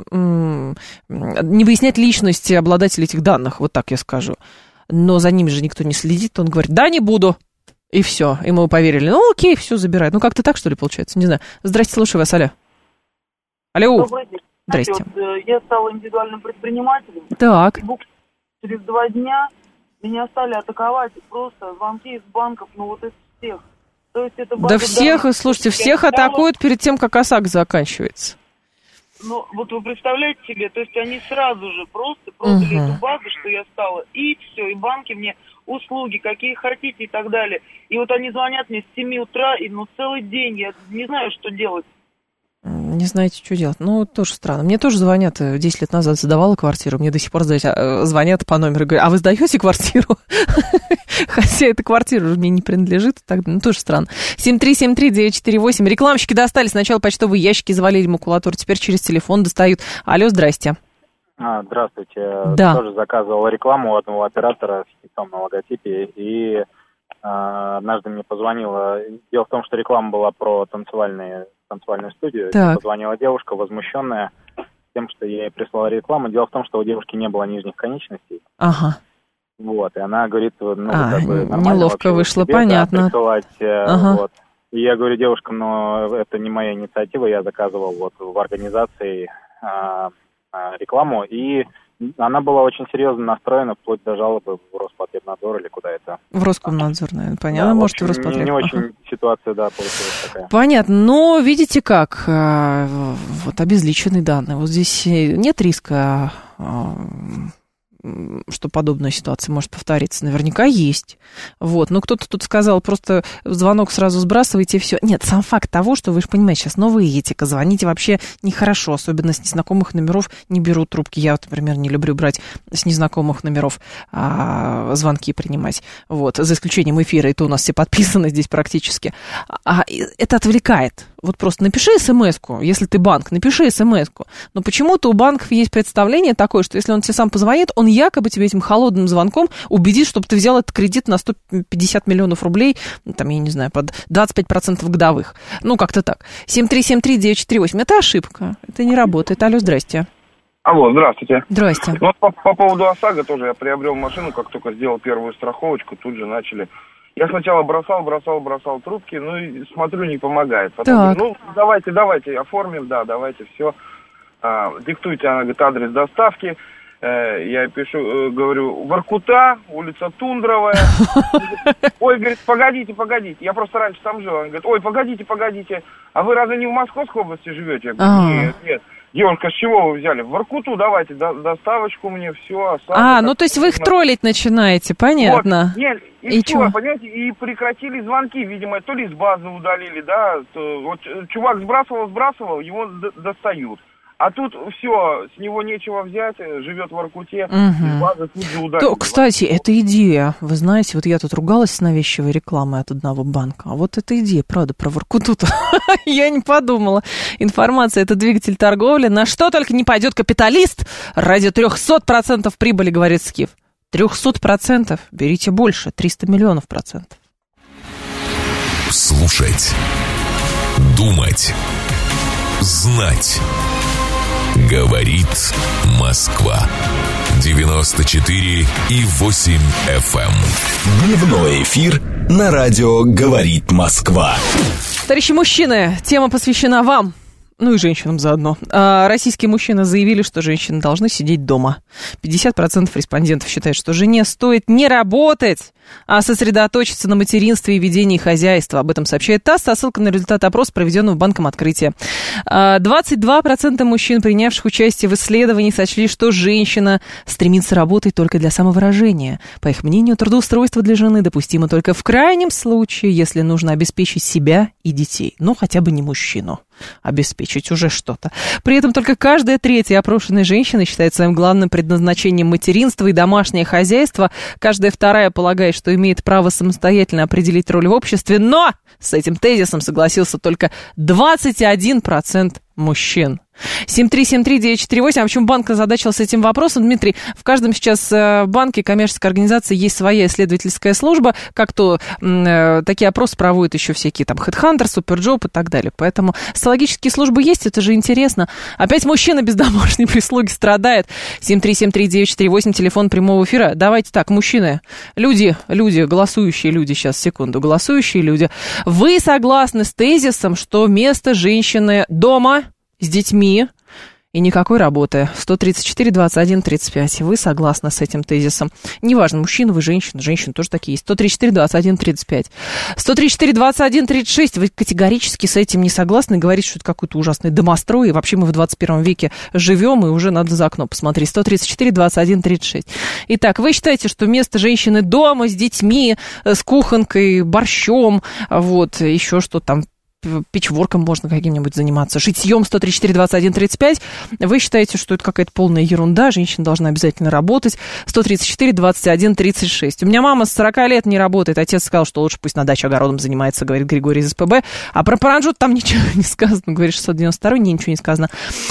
выяснять личность обладателя этих данных, вот так я скажу. Но за ними же никто не следит, он говорит, да, не буду, и все, и мы поверили. Окей, все забирает. Как-то так, что ли, получается? Не знаю. Здрасте, слушаю вас, алло. Алло. Добрый день. Здрасте. Я стала индивидуальным предпринимателем. Так. Через 2 дня меня стали атаковать просто звонки из банков, из всех. То есть это да всех, слушайте, всех атакуют перед тем, как ОСАГО заканчивается. Вот вы представляете себе, то есть они сразу же просто продали эту базу, что я стала, и все, и банки мне услуги, какие хотите и так далее. И вот они звонят мне с 7 утра, и целый день, я не знаю, что делать. Не знаете, что делать. Тоже странно. Мне тоже звонят, 10 лет назад сдавала квартиру, мне до сих пор звонят по номеру и говорят, а вы сдаете квартиру? Хотя эта квартира уже мне не принадлежит, тоже странно. 7373948. Рекламщики достали, сначала почтовые ящики завалили макулатуру, теперь через телефон достают. Алло, здрасте. Здравствуйте. Да. Тоже заказывал рекламу у одного оператора с яйцом на логотипе, и однажды мне позвонила. Дело в том, что реклама была про танцевальную студию. Позвонила девушка, возмущенная тем, что я ей прислала рекламу. Дело в том, что у девушки не было нижних конечностей. Ага. И она говорит, нормально неловко вышло, понятно. Вот. И я говорю, девушка, это не моя инициатива, я заказывал в организации рекламу, и она была очень серьезно настроена, вплоть до жалобы в Роспотребнадзор или куда это. В Роскомнадзор, наверное, понятно, да, может, в Роспотреб. Не очень ситуация, получилась такая. Понятно, но видите как, обезличенные данные, вот здесь нет риска, что подобная ситуация может повториться. Наверняка есть. Но кто-то тут сказал, просто звонок сразу сбрасывайте, и все. Нет, сам факт того, что вы же понимаете, сейчас новая этика, звонить вообще нехорошо, особенно с незнакомых номеров не берут трубки. Я, например, не люблю брать с незнакомых номеров звонки принимать. За исключением эфира, и то у нас все подписаны здесь практически. Это отвлекает. Вот просто напиши смс-ку, если ты банк, напиши смс-ку. Но почему-то у банков есть представление такое, что если он тебе сам позвонит, он якобы тебе этим холодным звонком убедит, чтобы ты взял этот кредит на 150 миллионов рублей, там, я не знаю, под 25% годовых. Ну, как-то так. 7373948. Это ошибка. Это не работает. Алло, здрасте. Алло, здравствуйте. Здрасте. Вот по поводу ОСАГО тоже я приобрел машину, как только сделал первую страховочку, тут же начали. Я сначала бросал трубки, ну и смотрю, не помогает. Потом говорю, ну, давайте, оформим, да, давайте, все. Диктуйте, она говорит, адрес доставки. Я пишу, говорю, Воркута, улица Тундровая. Ой, говорит, погодите. Я просто раньше там жил. Он говорит, ой, погодите. А вы разве не в Московской области живете? Я говорю, нет. Девушка, с чего вы взяли? В Воркуту давайте, доставочку мне, все. Ну то есть вы их троллить начинаете, понятно. Вот, нет, и все, понимаете, и прекратили звонки, видимо, то ли с базы удалили, да, вот чувак сбрасывал, его достают. А тут все, с него нечего взять, живет в Воркуте, из базы тут же удалили. Кстати, это идея. Вы знаете, вот я тут ругалась с навязчивой рекламой от одного банка. А вот эта идея, правда, про Воркуту-то. Я не подумала. Информация – это двигатель торговли. На что только не пойдет капиталист ради 300% прибыли, говорит Скиф. 300%. Берите больше, 300 миллионов процентов. Слушать. Думать. Знать. Говорит Москва. 94,8 FM. Дневной эфир на радио «Говорит Москва». Товарищи мужчины, тема посвящена вам. Ну и женщинам заодно. Российские мужчины заявили, что женщины должны сидеть дома. 50% респондентов считают, что жене стоит не работать, а сосредоточиться на материнстве и ведении хозяйства. Об этом сообщает ТАСС со ссылкой на результат опроса, проведенного Банком Открытия. 22% мужчин, принявших участие в исследовании, сочли, что женщина стремится работать только для самовыражения. По их мнению, трудоустройство для жены допустимо только в крайнем случае, если нужно обеспечить себя и детей. Ну, хотя бы не мужчину. Обеспечить уже что-то. При этом только каждая третья опрошенная женщина считает своим главным предназначением материнство и домашнее хозяйство. Каждая вторая полагает, что имеет право самостоятельно определить роль в обществе, но с этим тезисом согласился только 21% мужчин. 7373948. А почему банк озадачился этим вопросом? Дмитрий, в каждом сейчас банке, коммерческой организации есть своя исследовательская служба, как то такие опросы проводят еще всякие там HeadHunter, Superjob и так далее. Поэтому социологические службы есть, это же интересно. Опять мужчина без домашней прислуги страдает. 7373948, телефон прямого эфира. Давайте так, мужчины, люди, голосующие люди, сейчас, секунду, голосующие люди, вы согласны с тезисом, что место женщины дома с детьми и никакой работы? 134-21-35. Вы согласны с этим тезисом? Неважно, мужчина вы, женщина тоже такие есть. 134-21-35. 134-21-36. Вы категорически с этим не согласны, говорите, что это какой-то ужасный домострой, и вообще мы в 21 веке живем, и уже надо за окно посмотреть. 134-21-36. Итак, вы считаете, что место женщины дома с детьми, с кухонкой, борщом, вот, еще что там, пичворком можно каким-нибудь заниматься, шитьем, 134-21-35. Вы считаете, что это какая-то полная ерунда, женщина должна обязательно работать. 134-21-36. У меня мама с 40 лет не работает, отец сказал, что лучше пусть на даче огородом занимается, говорит Григорий из СПБ. А про паранджут там ничего не сказано, говорит 692, ничего не сказано.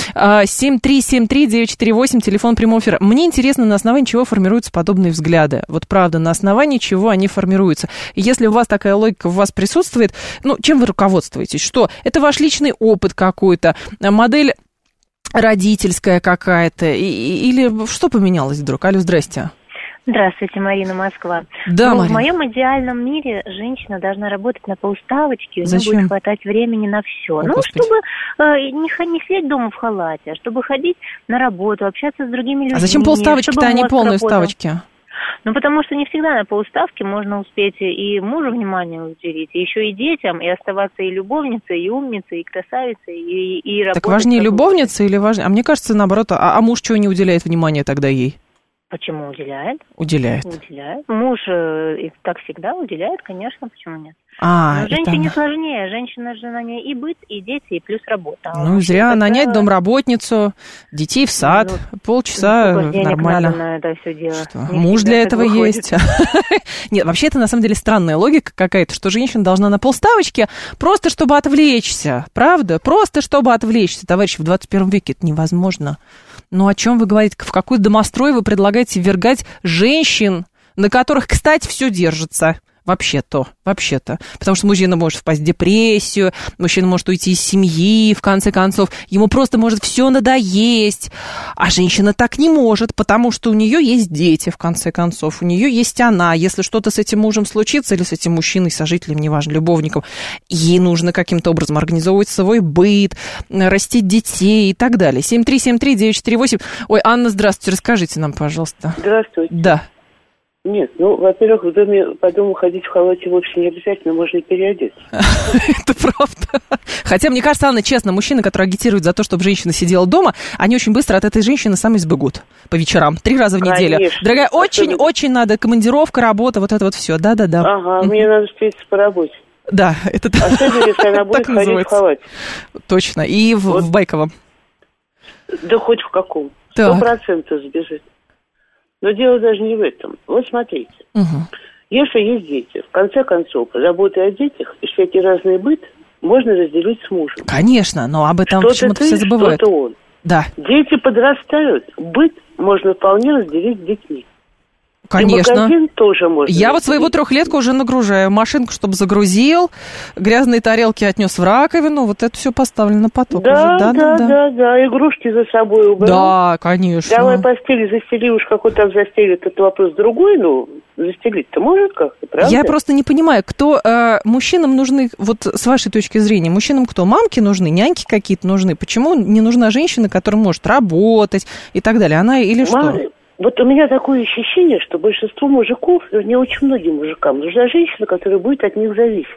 7373948, телефон прямого эфира. Мне интересно, на основании чего формируются подобные взгляды. Вот правда, на основании чего они формируются. И если у вас такая логика у вас присутствует, ну, чем вы руководствуетесь? Что? Это ваш личный опыт какой-то, модель родительская какая-то, или что поменялось вдруг? Алло, здрасте. Здравствуйте, Марина, Москва. Да, Марина. В моем идеальном мире женщина должна работать на полставочке, у нее Зачем? будет хватать времени на все. Чтобы не сидеть дома в халате, а чтобы ходить на работу, общаться с другими людьми. А зачем полставочки-то, а не полные ставочки? Ну, потому что не всегда на полставке можно успеть и мужу внимание уделить, и еще и детям, и оставаться и любовницей, и умницей, и красавицей, и работать. Так важнее любовница или важнее? А мне кажется, наоборот, а муж чего не уделяет внимания тогда ей? Почему уделяет? Уделяет. Муж так всегда уделяет, конечно, почему нет? Но женщине сложнее. Женщина же на ней и быт, и дети, и плюс работа. Ну, зря нанять домработницу, детей в сад, полчаса нормально. Надо на это все делать. Муж для этого есть. Нет, вообще это на самом деле странная логика какая-то, что женщина должна на полставочки просто чтобы отвлечься, правда? Просто чтобы отвлечься. Товарищи, в 21 веке это невозможно. Ну, о чем вы говорите? В какой домострой вы предлагаете ввергать женщин, на которых, кстати, все держится? Вообще-то. Потому что мужчина может впасть в депрессию, мужчина может уйти из семьи, в конце концов. Ему просто может все надоесть. А женщина так не может, потому что у нее есть дети, в конце концов. У нее есть она. Если что-то с этим мужем случится, или с этим мужчиной, сожителем, неважно, любовником, ей нужно каким-то образом организовывать свой быт, растить детей и так далее. 7373948. Ой, Анна, здравствуйте. Расскажите нам, пожалуйста. Здравствуйте. Да. Нет, во-первых, по дому ходить в халате вовсе не обязательно, можно и переодеться. Это правда. Хотя, мне кажется, Анна, честно, мужчины, которые агитируют за то, чтобы женщина сидела дома, они очень быстро от этой женщины сами сбегут по вечерам, 3 раза в неделю. Конечно. Дорогая, очень надо, командировка, работа, вот это вот все. Да. Ага, мне надо встретиться по работе. Да, это особенно, если она будет ходить в халате. Точно, и в байковом. Да хоть в каком. 100% сбежит. Но дело даже не в этом. Вот смотрите. Если есть дети, в конце концов, забота о детях и всякий разный быт можно разделить с мужем. Конечно, но об этом почему-то все забывают. Что-то он. Да. Дети подрастают. Быт можно вполне разделить с детьми. Конечно. И магазин тоже можно. Я вот своего 3-летку уже нагружаю. Машинку, чтобы загрузил, грязные тарелки отнес в раковину, вот это все поставлено на поток. Да, уже. Да. Игрушки за собой убрал. Да, конечно. Давай постели застели, уж какой там застелит, это вопрос другой, но застелить-то может как-то, правда? Я просто не понимаю, кто мужчинам нужны, вот с вашей точки зрения, мужчинам кто? Мамки нужны, няньки какие-то нужны? Почему не нужна женщина, которая может работать и так далее? Она или что? Вот у меня такое ощущение, что большинство мужиков, вернее, очень многим мужикам, нужна женщина, которая будет от них зависеть.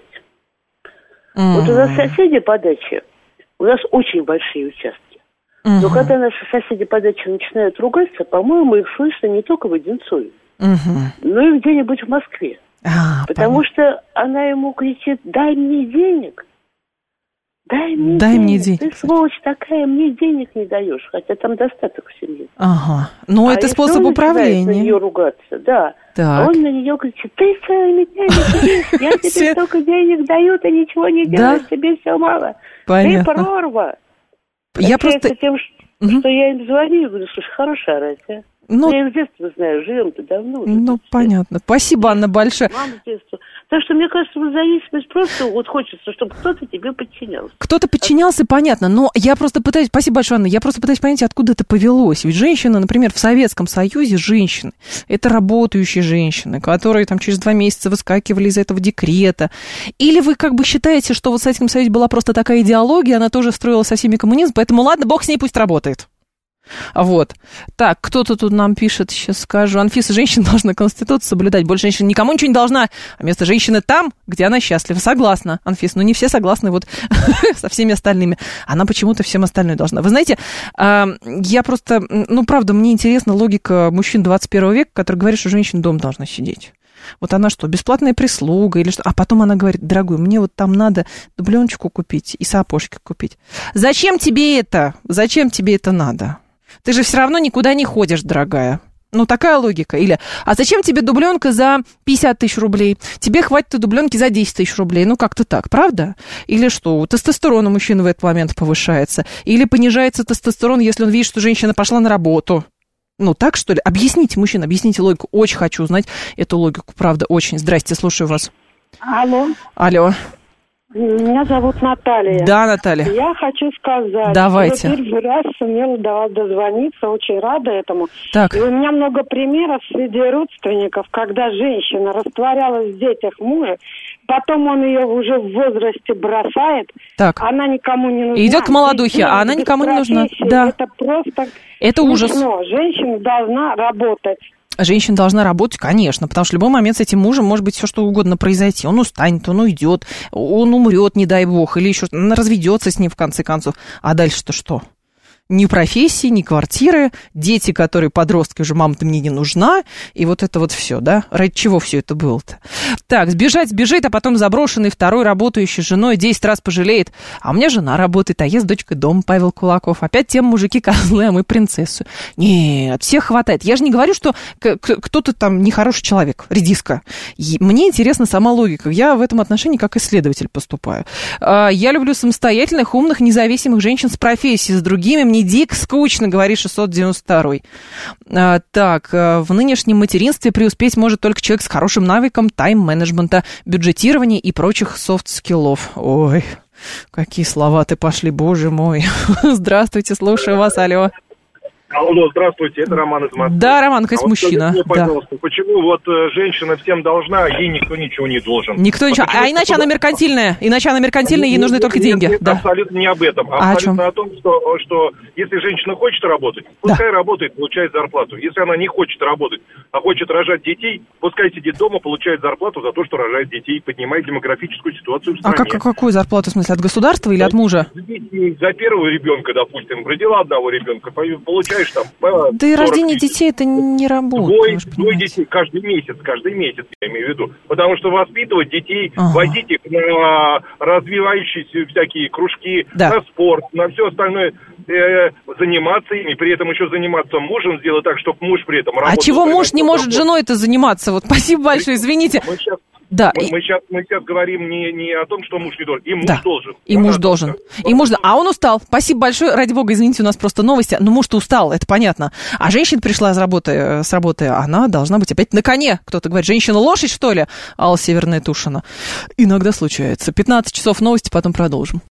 Вот у нас соседи по даче, у нас очень большие участки. Но когда наши соседи по даче начинают ругаться, по-моему, их слышно не только в Одинцове, но и где-нибудь в Москве. Потому что она ему кричит: дай мне денег. Дай мне денег. Ты, сволочь такая, мне денег не даешь, хотя там достаток в семье. Ага. Ну, это способ управления. На нее ругаться, да. Так. Он на нее кричит: ты целыми днями, я тебе столько денег даю, ты ничего не делаешь, тебе все мало. Ты прорва. Я просто... тем, что я им звоню и говорю: слушай, хорошая радио. Я их с детства знаю, живем-то давно уже. Ну, понятно. Спасибо, Анна, большое. Мама с детства. Так что, мне кажется, зависимость просто вот хочется, чтобы кто-то тебе подчинялся. Кто-то подчинялся, понятно, но я просто пытаюсь... Спасибо большое, Анна. Я просто пытаюсь понять, откуда это повелось. Ведь женщина, например, в Советском Союзе женщины, это работающие женщины, которые там через 2 месяца выскакивали из этого декрета. Или вы как бы считаете, что вот в Советском Союзе была просто такая идеология, она тоже строила со всеми коммунизм, поэтому ладно, бог с ней, пусть работает. Вот. Так, кто-то тут нам пишет, сейчас скажу. Анфиса, женщина должна Конституцию соблюдать. Больше женщина никому ничего не должна. А место женщины там, где она счастлива. Согласна, Анфиса. Но не все согласны вот со всеми остальными. Она почему-то всем остальное должна. Вы знаете, я просто... Ну, правда, мне интересна логика мужчин 21 века, который говорит, что женщина дома должна сидеть. Вот она что, бесплатная прислуга или что? А потом она говорит: дорогой, мне вот там надо дубленочку купить и сапожки купить. Зачем тебе это? Зачем тебе это надо? Ты же все равно никуда не ходишь, дорогая. Ну, такая логика. Или: а зачем тебе дубленка за 50 тысяч рублей? Тебе хватит и дубленки за 10 тысяч рублей. Ну, как-то так, правда? Или что? Тестостерон у мужчины в этот момент повышается. Или понижается тестостерон, если он видит, что женщина пошла на работу. Ну, так, что ли? Объясните, мужчина, объясните логику. Очень хочу узнать эту логику, правда, очень. Здрасте, слушаю вас. Алло. Меня зовут Наталья. Да, Наталья. Я хочу сказать, давайте. Я первый раз сумела до вас дозвониться, очень рада этому. Так. И у меня много примеров среди родственников, когда женщина растворялась в детях мужа, потом он ее уже в возрасте бросает, так. Она никому не нужна. Идет к молодухе, а она никому не нужна. Да. Это просто... Это ужас. Женщина должна работать. Женщина должна работать, конечно, потому что в любой момент с этим мужем может быть все что угодно произойти. Он устанет, он уйдет, он умрет, не дай бог, или еще что-то. Она разведется с ним в конце концов. А дальше-то что? Ни профессии, ни квартиры, дети, которые подростки, уже мама-то мне не нужна, и вот это вот все, да? Ради чего все это было-то? Так, сбежит, а потом заброшенный второй работающий с женой 10 раз пожалеет. А у меня жена работает, а я с дочкой дома, Павел Кулаков. Опять тема мужики козлы, а мы принцессу. Нет, всех хватает. Я же не говорю, что кто-то там нехороший человек, редиска. Мне интересна сама логика. Я в этом отношении как исследователь поступаю. Я люблю самостоятельных, умных, независимых женщин с профессией, с другими мне дико скучно, говорит 692-й. Так, в нынешнем материнстве преуспеть может только человек с хорошим навыком тайм-менеджмента, бюджетирования и прочих софт-скиллов. Ой, какие слова-то пошли, боже мой. Здравствуйте, слушаю вас, алло. Алло, здравствуйте, это Роман из Москвы. Да, Роман, есть мужчина. Скажите мне, пожалуйста, почему вот женщина всем должна, а ей никто ничего не должен? Никто ничего, а иначе она меркантильная, ей нужны только деньги. Нет, да. Абсолютно не об этом, абсолютно о том, что если женщина хочет работать, пускай работает, получает зарплату. Если она не хочет работать, а хочет рожать детей, пускай сидит дома, получает зарплату за то, что рожает детей, поднимает демографическую ситуацию в стране. А какую зарплату, в смысле, от государства или от мужа? За первого ребенка, допустим, родила одного ребенка, получаешь там... Да и рождение детей это не работает. Двое детей каждый месяц, я имею в виду. Потому что воспитывать детей, возить их на развивающиеся всякие кружки, на спорт, на все остальное, заниматься ими, при этом еще заниматься мужем, сделать так, чтобы муж при этом работал. А чего муж не может женой-то заниматься? Вот спасибо большое, извините. Да. Мы сейчас говорим не о том, что муж не должен. И муж должен. И муж должен. А он устал. Спасибо большое. Ради бога, извините, у нас просто новости. Но муж-то устал, это понятно. А женщина пришла с работы, она должна быть опять на коне. Кто-то говорит, женщина лошадь, что ли? Алла Северная Тушина. Иногда случается. 15 часов новости, потом продолжим.